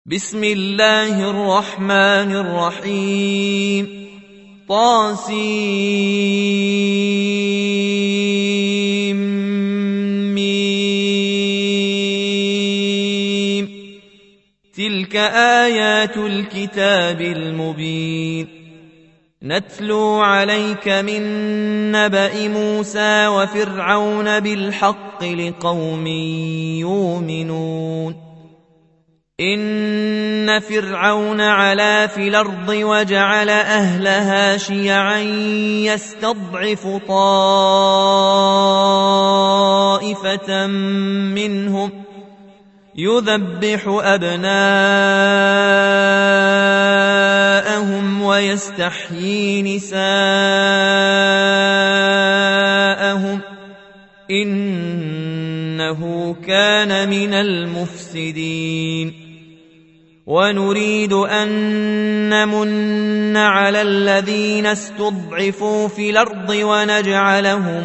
بسم الله الرحمن الرحيم طاسيم تلك آيات الكتاب المبين نتلو عليك من نبأ موسى وفرعون بالحق لقوم يؤمنون إن فرعون علا في الأرض وجعل أهلها شيعا يستضعف طائفة منهم يذبح أبناءهم ويستحيي نساءهم إنه كان من المفسدين ونريد أن نمن على الذين استضعفوا في الأرض ونجعلهم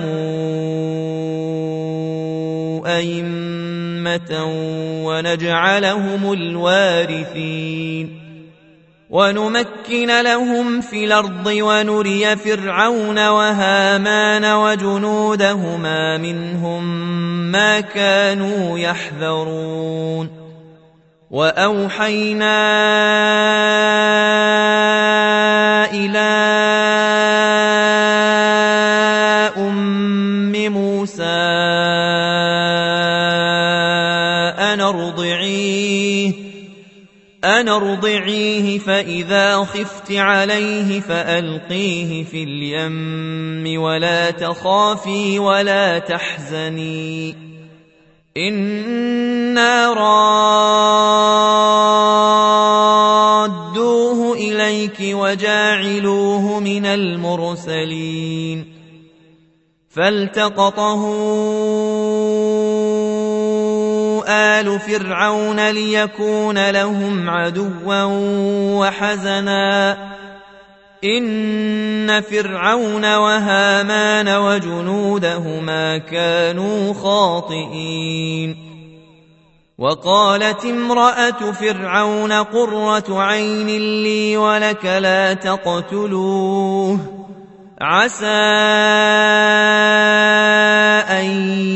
أئمة ونجعلهم الوارثين ونمكن لهم في الأرض ونري فرعون وهامان وجنودهما منهم ما كانوا يحذرون وأوحينا إلى أم موسى أن ارضعيه فإذا خفت عليه فألقيه في اليم ولا تخافي ولا تحزني إنا رادوه إليك وجاعلوه من المرسلين فالتقطه آل فرعون ليكون لهم عدوا وحزنا إن فرعون وهامان وجنودهما كانوا خاطئين وقالت امرأة فرعون قرة عين لي ولك لا تقتلوه عسى أن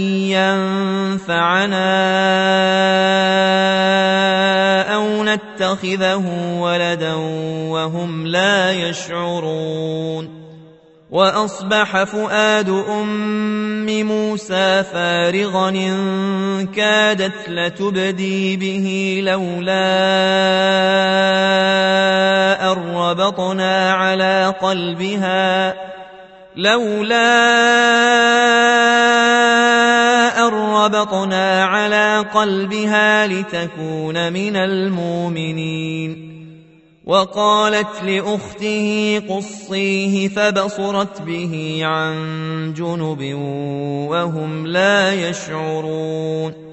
ينفعنا أو نتخذه ولدا وهم لا يشعرون وأصبح فؤاد أم موسى فارغا إن كادت لتبدي به لولا أن ربطنا على قلبها لتكون من المؤمنين وقالت لأخته قصيه فبصرت به عن جنب وهم لا يشعرون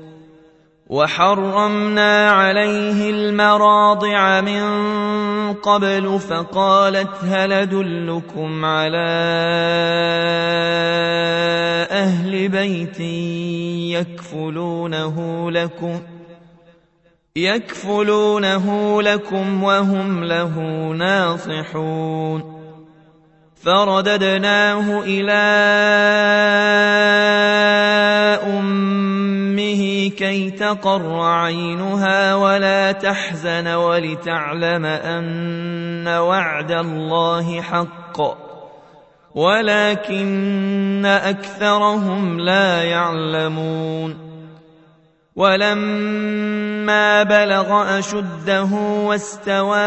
وحرمنا عليه المراضع من قبل فقالت هل أدلكم على أهل بيت يكفلونه لكم وهم له ناصحون فرددناه إلى أمه كي تقر عينها ولا تحزن ولتعلم أن وعد الله حق ولكن أكثرهم لا يعلمون ولما بلغ أشده واستوى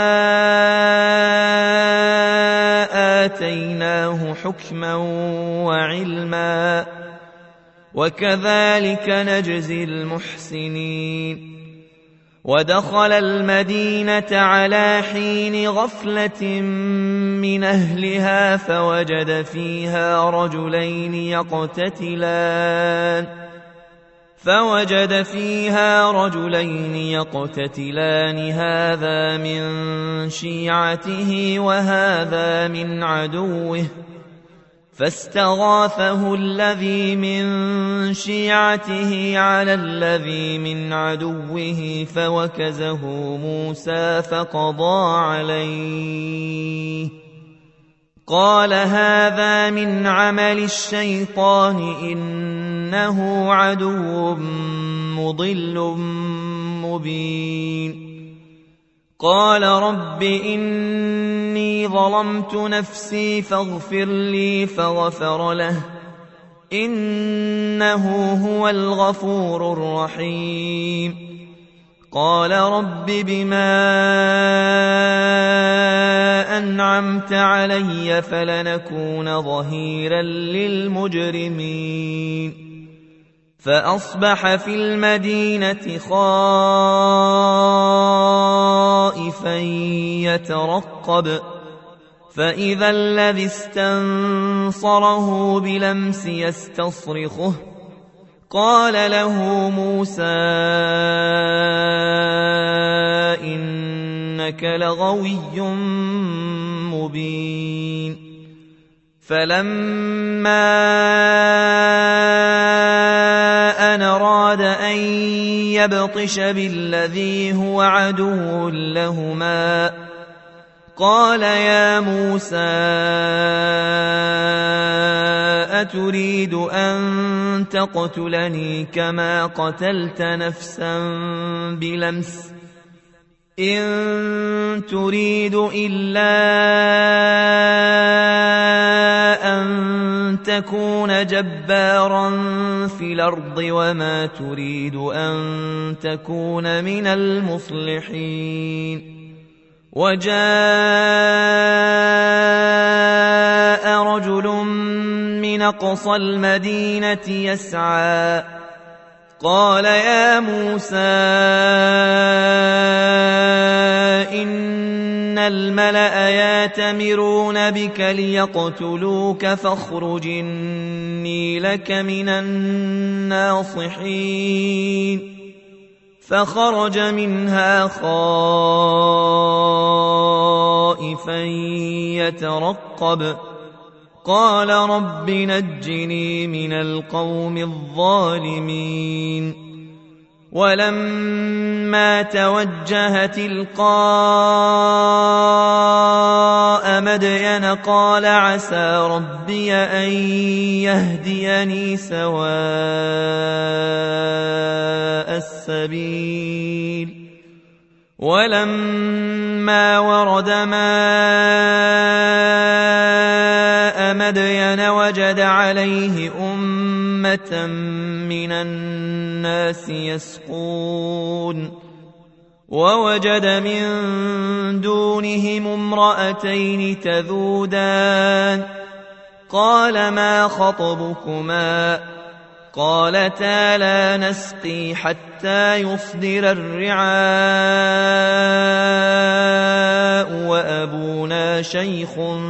آتيناه حكما وعلما وكذلك نجزي المحسنين ودخل المدينة على حين غفلة من أهلها فوجد فيها رجلين يقتتلان هذا من شيعته وهذا من عدوه فاستغاثه الذي من شيعته على الذي من عدوه فوكزه موسى فقضى عليه قال هذا من عمل الشيطان إنه عدو مضل مبين قال رب إني ظلمت نفسي فاغفر لي فغفر له إنه هو الغفور الرحيم قال رب بما أنعمت علي فلنكون ظهيرا للمجرمين فأصبح في المدينة خائفا يترقب فإذا الذي استنصره بلمس يستصرخه قال له موسى إنك لغوي مبين فلما أن أراد أن يبطش بالذي هو عدو لهما قال يا موسى أتريد أن تقتلني كما قتلت نفسا بلمس إن تريد إلا أن تكون جبارا في الأرض وما تريد أن تكون من المصلحين وجاء رجل من أقصى المدينة يسعى قال يا موسى إن الملأ يأتمرون بك ليقتلوك فاخرج إني لك من الناصحين فخرج منها خائفا يترقب قال رب نجني من القوم الظالمين ولما توجه تلقاء مدين قال عسى ربي أن يهديني سواء السبيل ولما ورد ماء مدين وجد عليه أمة من الناس يسقون ووجد من دونهم امرأتين تذودان قال ما خطبكما قالتا لا نسقي حتى يصدر الرعاء وأبونا شيخ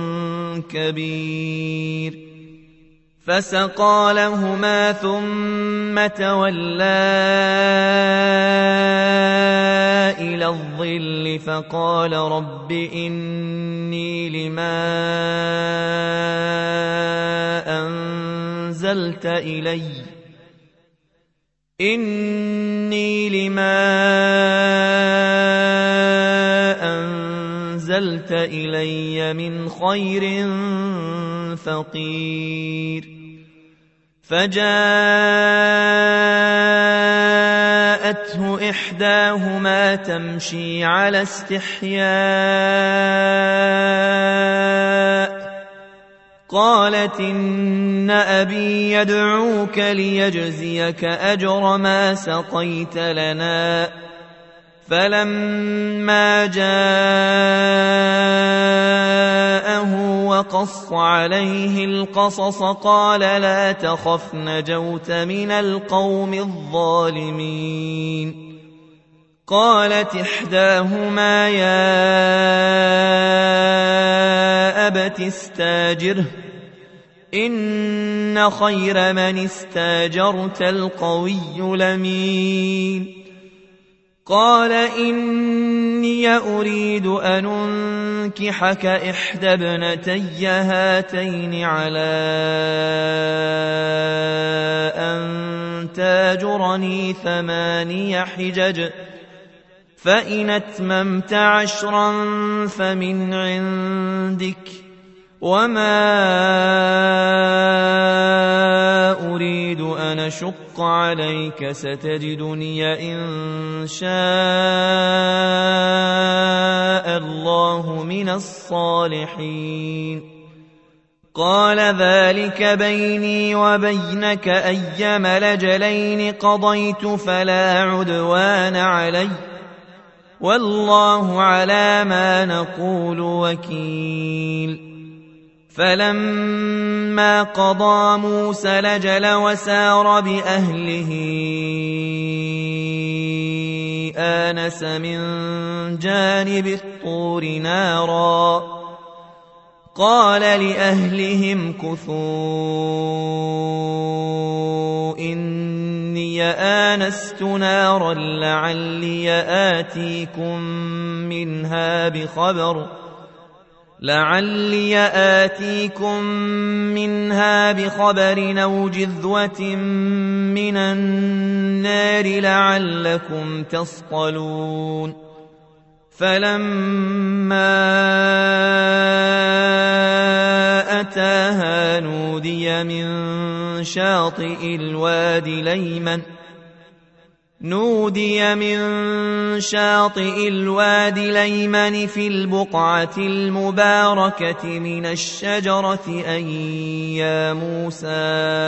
كبير فسقى لهما ثم تولى إلى الظل فقال رب إني لما أنزلت إلي من خير فقير فجاءته إحداهما تمشي على استحياء قالت إن أبي يدعوك ليجزيك أجر ما سقيت لنا فلما جاءه وقص عليه القصص قال لا تخف نجوت من القوم الظالمين قالت إحداهما يا أبت استاجره إن خير من استاجرت القوي الأمين قال إني أريد أن أنكحك إحدى ابنتي هاتين على أن تاجرني 8 حجج فإن أتممت 10 فمن عندك وما أريد أن أشق عليك ستجدني إن شاء الله من الصالحين قال ذلك بيني وبينك أيما الأجلين قضيت فلا عدوان علي والله على ما نقول وكيل فلما قضى موسى الأجل وسار بأهله آنس من جانب الطور نارا قال لأهلهم كثوا إني آنست نارا لعلي آتيكم منها بخبر أو جذوة من النار لعلكم تصطلون فلما أتاها نودي من شاطئ الوادي الأيمن في البقعة المباركة من الشجرة أن يا موسى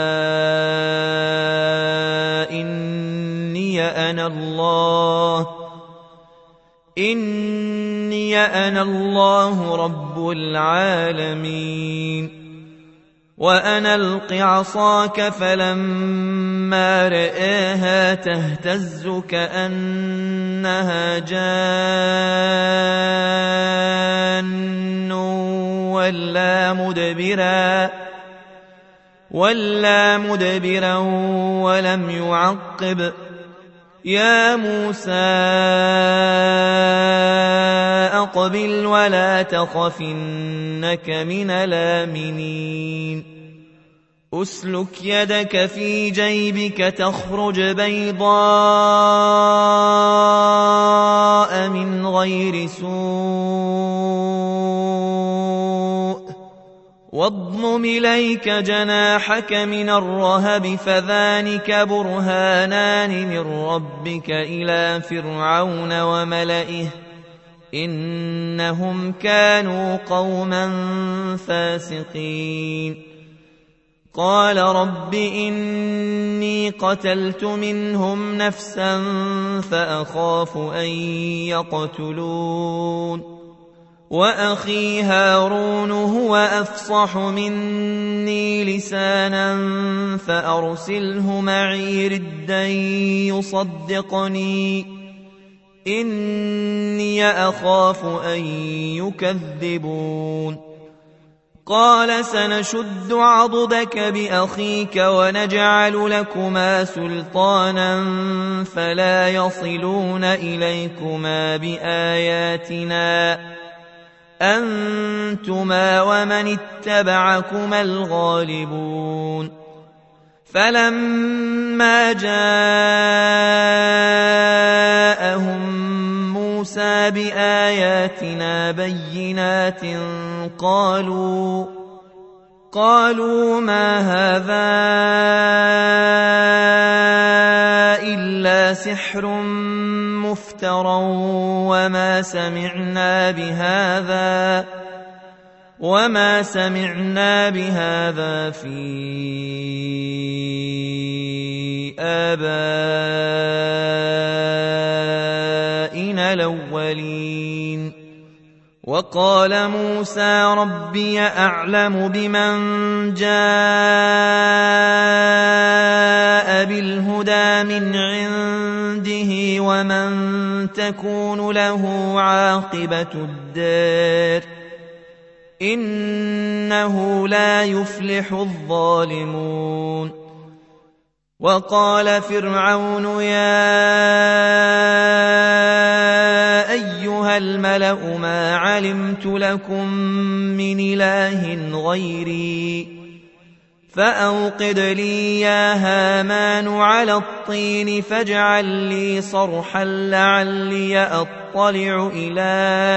إني أنا الله رب العالمين وأنا ألق عصاك فلما رآها تهتز كأنها جان ولا مدبرا ولم يعقب يا موسى أقبل ولا تخف إنك من الآمنين أسلك يدك في جيبك تخرج بيضاء من غير سوء واضمم إليك جناحك من الرهب فذلك برهانان من ربك إلى فرعون وملئه إنهم كانوا قوما فاسقين قال رب إني قتلت منهم نفسا فأخاف أن يقتلون وأخي هارون هو أفصح مني لسانا فأرسله معي ردا يصدقني إني أخاف أن يكذبون قال سنشد عضدك بأخيك ونجعل لكما سلطانا فلا يصلون إليكما بآياتنا أنتما ومن اتبعكما الغالبون فلما جاءهم موسى بآياتنا بينات قالوا ما هذا إلا سحر مفترى وما سمعنا بهذا في آبائنا الأولين وقال موسى ربي أعلم بمن جاء بالهدى من عنده ومن تكون له عاقبة الدار إنه لا يفلح الظالمون وقال فرعون يا أيها الملأ ما علمت لكم من إله غيري فأوقد لي يا هامان على الطين فاجعل لي صرحا لعلي أطلع إلى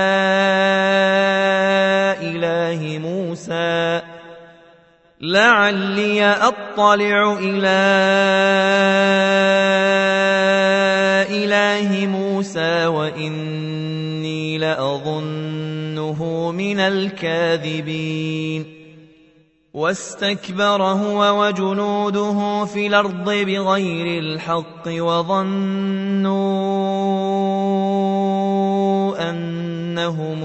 إله موسى وإني لأظنه من الكاذبين واستكبر هو وجنوده في الأرض بغير الحق وظنوا أنهم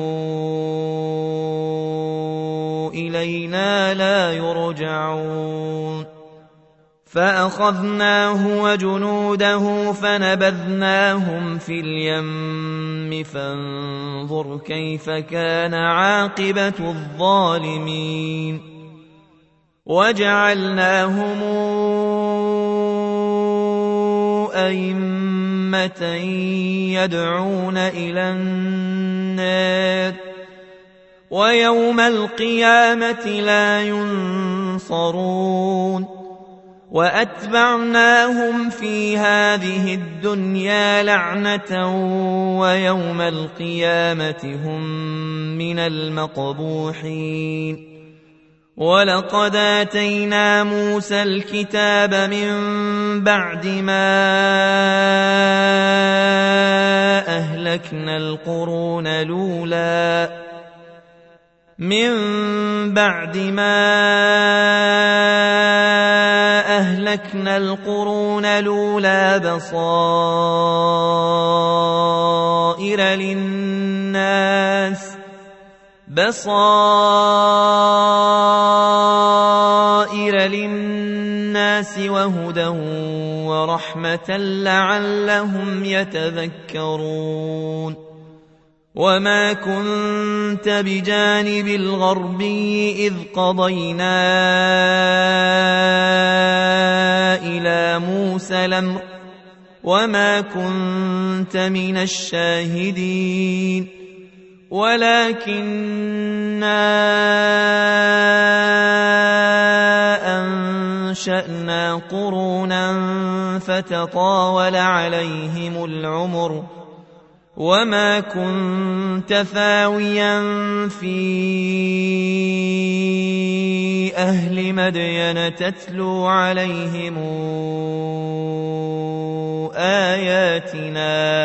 إلينا لا يرجعون فأخذناه وجنوده فنبذناهم في اليم فانظر كيف كان عاقبة الظالمين وجعلناهم أئمة يدعون إلى النار ويوم القيامة لا ينصرون وأتبعناهم في هذه الدنيا لعنة ويوم القيامة هم من المقبوحين ولقد آتينا موسى الكتاب من بعد ما أهلكنا القرون الأولى بصائر للناس وهدى ورحمة لعلهم يتذكرون وما كنت بجانب الغربي إذ قضينا إلى موسى الأمر وما كنت من الشاهدين ولكننا أنشأنا قرونا فتطاول عليهم العمر وما كنت ثاويا في أهل مدين تتلو عليهم آياتنا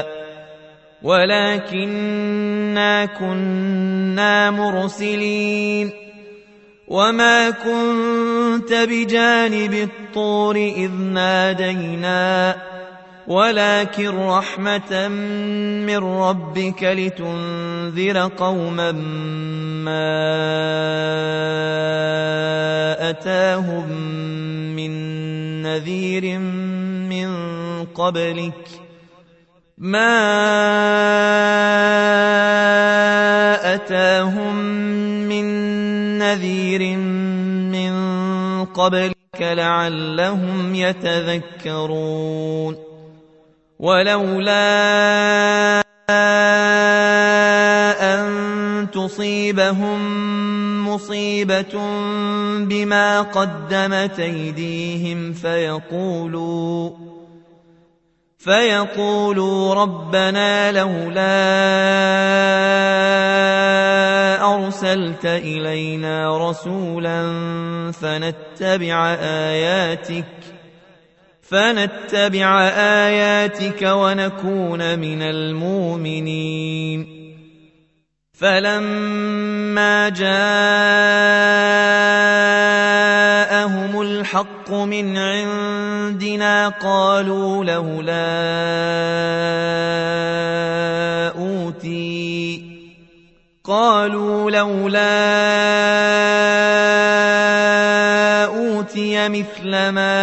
ولكننا كنا مرسلين وما كنت بجانب الطور إذ نادينا ولكن رحمة من ربك لتنذر قوما ما أتاهم من نذير من قبلك لعلهم يتذكرون ولولا أن تصيبهم مصيبة بما قدمت أيديهم فيقولوا ربنا لولا أرسلت إلينا رسولا فنتبع آياتك ونكون من المؤمنين فلما جاءهم الحق من عندنا قالوا لولا أوتي مثل ما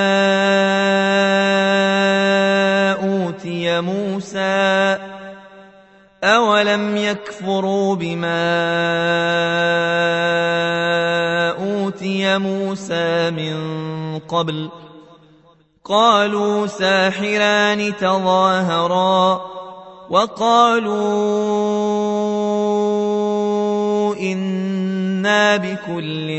أوتي موسى أولم يكفروا بما أوتي موسى من قبل قالوا ساحران تظاهرا وقالوا إنا بكل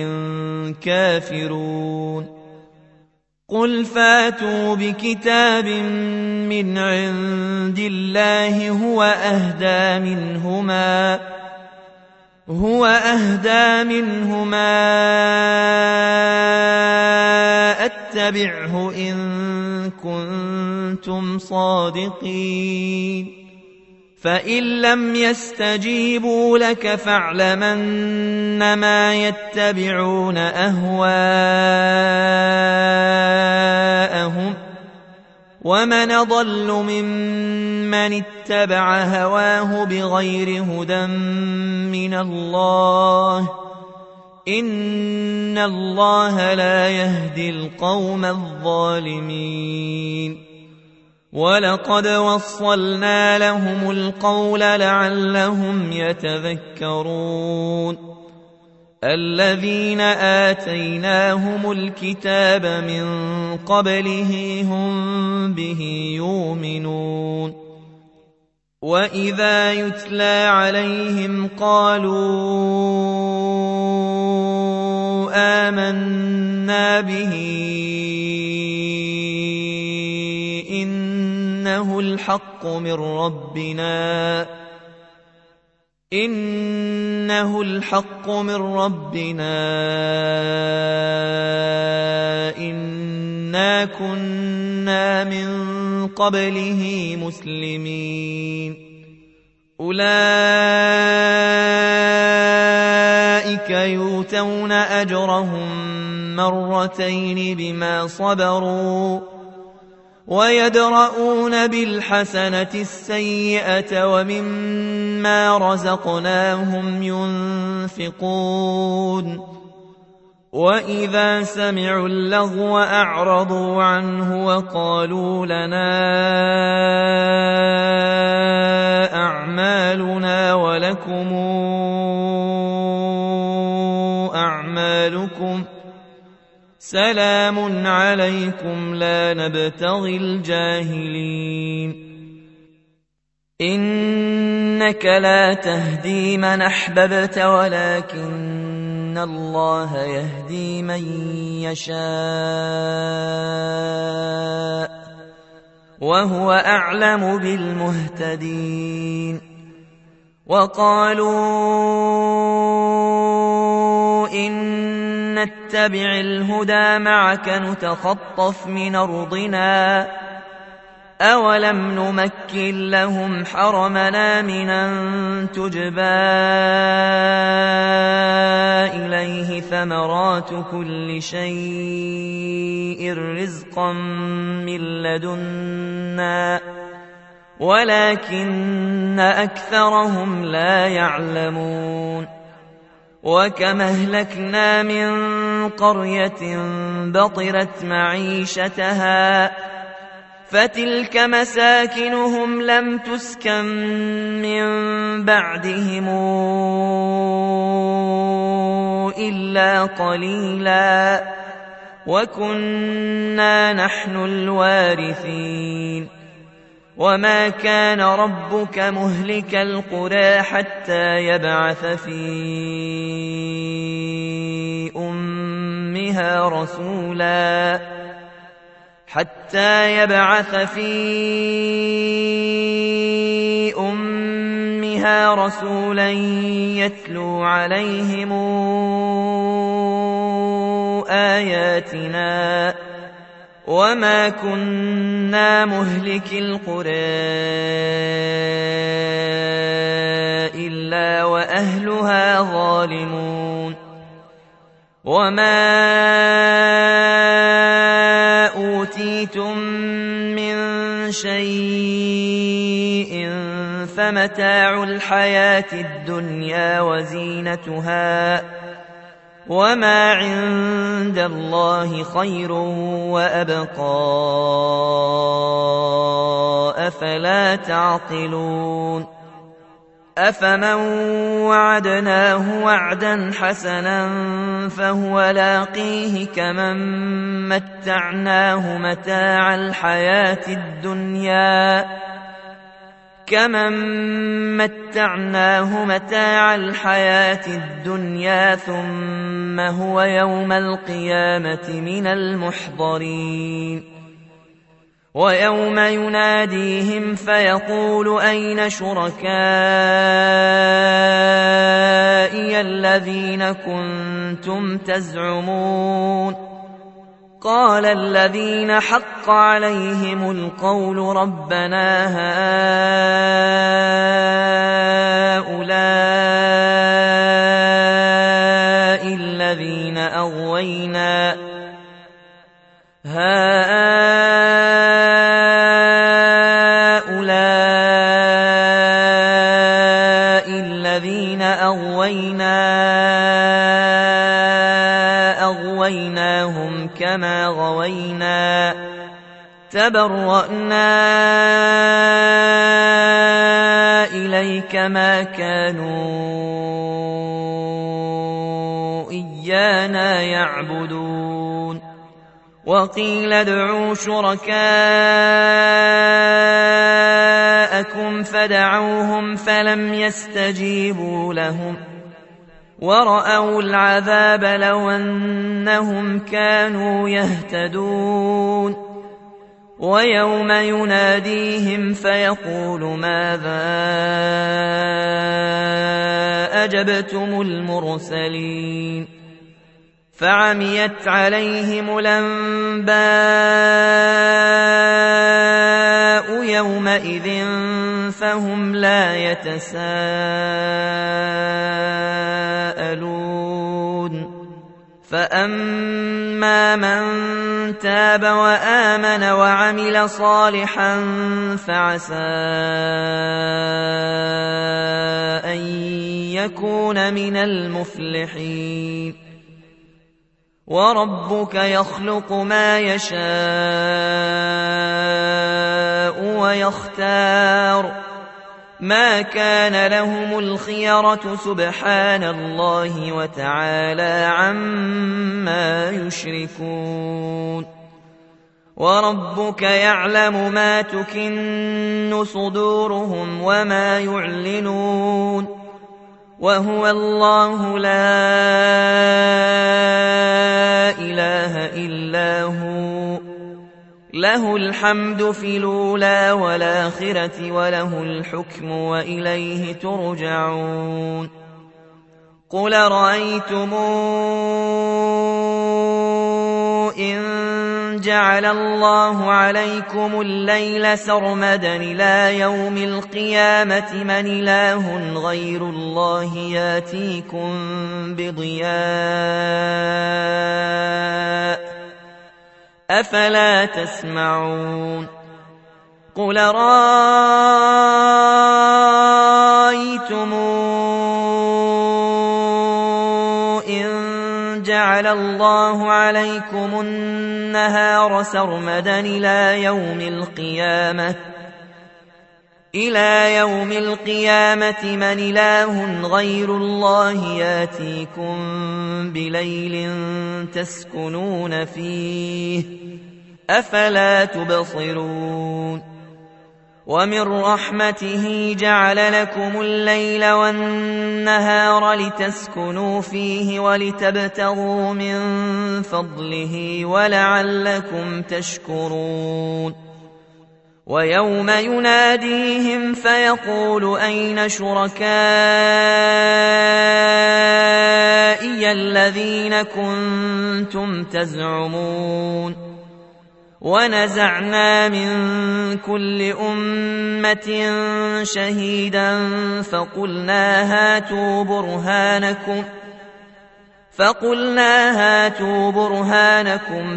كافرون قل فاتوا بكتاب من عند الله هو أهدى منهما أتبعه إن كنتم صادقين فإن لم يستجيبوا لك فاعلم أنما يتبعون أهواءهم ومن أضل ممن اتبع هواه بغير هدى من الله إن الله لا يهدي القوم الظالمين ولقد وصلنا لهم القول لعلهم يتذكرون الذين آتيناهم الكتاب من قبله هم به يؤمنون وإذا يتلى عليهم قالوا آمنا به إنه الحق من ربنا إنا كنا من قبله مسلمين أولئك يؤتون أجرهم مرتين بما صبروا ويدرؤون بالحسنة السيئة ومما رزقناهم ينفقون وإذا سمعوا اللغو أعرضوا عنه وقالوا لنا أعمالنا ولكم أعمالكم سلام عليكم لا نبتغي الجاهلين إنك لا تهدي من أحببت ولكن الله يهدي من يشاء وهو أعلم بالمهتدين وقالوا إن نتبع الهدى معك نتخطف من أرضنا أولم نمكن لهم حرمنا من أن تجبى إليه ثمرات كل شيء رزقا من لدنا ولكن أكثرهم لا يعلمون وكم أهلكنا من قرية بطرت معيشتها فتلك مساكنهم لم تسكن من بعدهم إلا قليلا وكنا نحن الوارثين وما كان ربك مهلك القرى حتى يبعث في أمها رسولا يتلو عليهم آياتنا وما كنا مهلك القرى إلا وأهلها ظالمون وما أوتيتم من شيء فمتاع الحياة الدنيا وزينتها وما عند الله خير وأبقى أفلا تعقلون أفمن وعدناه وعدا حسنا فهو لاقيه كمن متعناه متاع الحياة الدنيا ثم هو يوم القيامة من المحضرين ويوم يناديهم فيقول أين شركائي الذين كنتم تزعمون قال الذين حق عليهم القول ربنا هؤلاء الذين أغويناهم كما غوينا تبرأنا إليك ما كانوا إيانا يعبدون وقيل ادعوا شركاءكم فدعوهم فلم يستجيبوا لهم ورأوا العذاب لو أنهم كانوا يهتدون ويوم يناديهم فيقول ماذا أجبتم المرسلين فعميت عليهم الأنباء يومئذ فهم لا يتساءلون فأما من تاب وآمن وعمل صالحا فعسى أن يكون من المفلحين وربك يخلق ما يشاء ويختار ما كان لهم الخيرة سبحان الله وتعالى عما يشركون وربك يعلم ما تكن صدورهم وما يعلنون وهو الله لا إله إلا هو له الحمد في الأولى والآخرة وله الحكم وإليه ترجعون قل رأيتم إن جعل الله عليكم الليل سرمدا إلى يوم القيامة من إله غير الله ياتيكم بضياء أفلا تسمعون قل رأيتم إن جعل الله عليكم النهار سرمدا إلى يوم القيامة من إله غير الله ياتيكم بليل تسكنون فيه أفلا تبصرون ومن رحمته جعل لكم الليل والنهار لتسكنوا فيه ولتبتغوا من فضله ولعلكم تشكرون ويوم يناديهم فيقول أين شركائي الذين كنتم تزعمون ونزعنا من كل أمة شهيدا فقلنا هاتوا برهانكم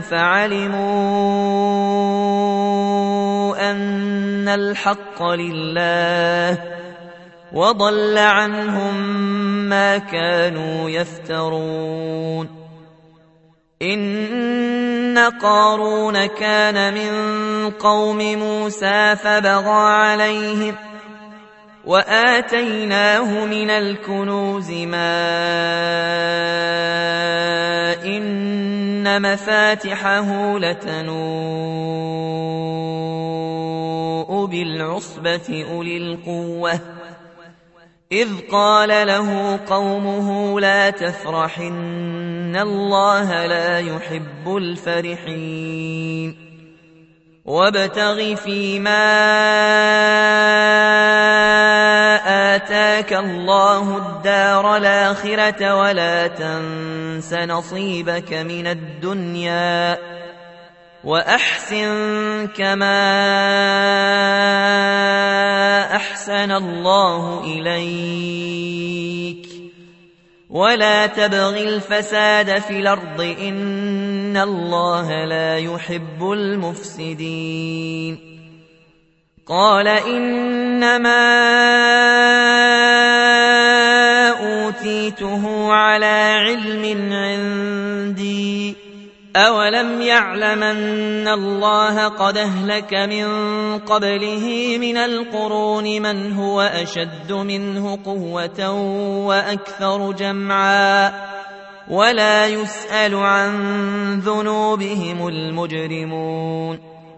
فعلموا أن الحق لله وضل عنهم ما كانوا يفترون إن قارون كان من قوم موسى وآتيناه من الكنوز ما إن مفاتحه لتنوء بالعصبة أولي القوة إذ قال له قومه لا تفرح إن الله لا يحب الفرحين وابتغ فيما آتاك الله الدار الآخرة ولا تنس نصيبك من الدنيا وأحسن كما أحسن الله إليك ولا تبغ الفساد في الأرض إن الله لا يحب المفسدين قال إنما أوتيته على علم عندي أولم يعلم أن الله قد أهلك من قبله من القرون من هو أشد منه قوة وأكثر جمعا ولا يسأل عن ذنوبهم المجرمون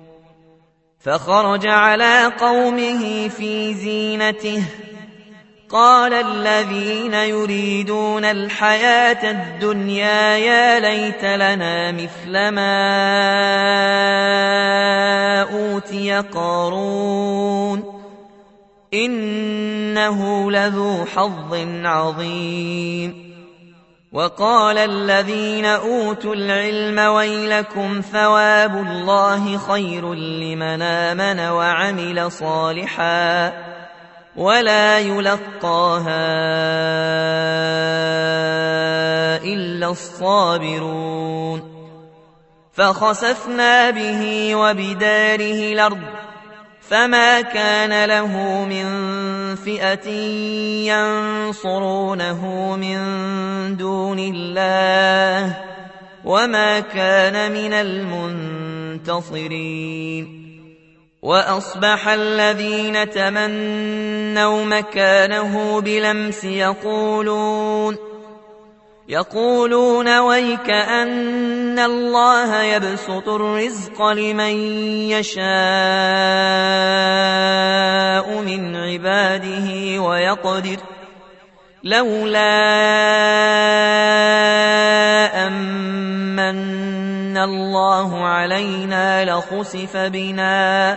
فخرج على قومه في زينته قال الذين يريدون الحياة الدنيا يا ليت لنا مثل ما أوتي قارون إنه لذو حظ عظيم وقال الذين أوتوا العلم ويلكم ثواب الله خير لمن آمن وعمل صالحا ولا يلقاها إلا الصابرون فخسفنا به وبداره الأرض فما كان له من فئة ينصرونه من دون الله وما كان من المنتصرين وأصبح الذين تمنوا مكانه بلمس يقولون ويك أن الله يبسط الرزق لمن يشاء من عباده ويقدر لولا أمن الله علينا لخسف بنا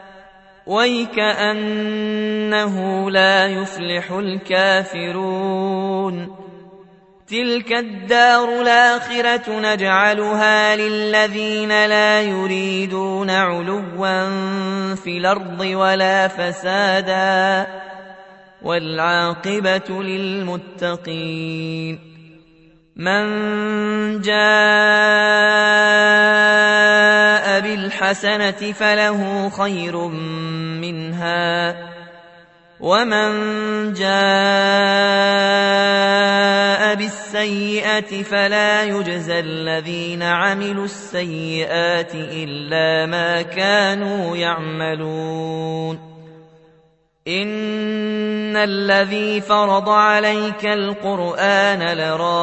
ويكأنه لا يفلح الكافرون تلك الدار الآخرة نجعلها للذين لا يريدون علوا في الأرض ولا فسادا والعاقبة للمتقين من جاء بالحسنة فله خير منها ومن جاء بالسيئة فلا يجزى الذين عملوا السيئات إلا ما كانوا يعملون إن الذي فرض عليك القرآن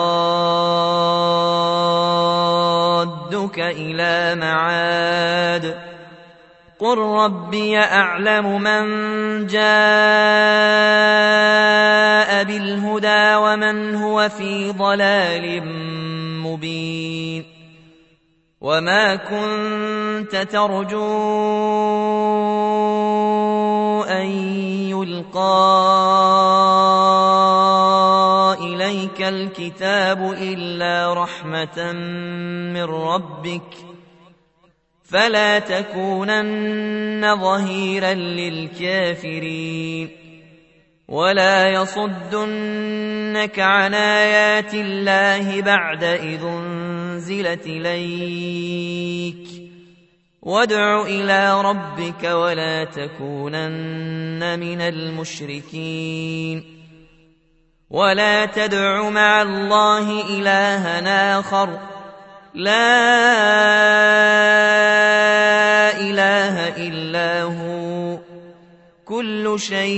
لرادك إلى معاد قل ربي أعلم من جاء بالهدى ومن هو في ضلال مبين وما كنت ترجو أن يلقى إليك الكتاب إلا رحمة من ربك فلا تكونن ظهيرا للكافرين ولا يصدنك عن آيات الله بعد إذ أنزلت إليك وادع إلى ربك ولا تكونن من المشركين ولا تدع مع الله إلها آخر لا إله إلا هو كل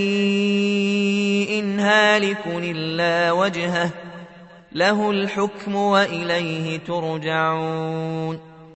شيء هالك إلا وجهه له الحكم وإليه ترجعون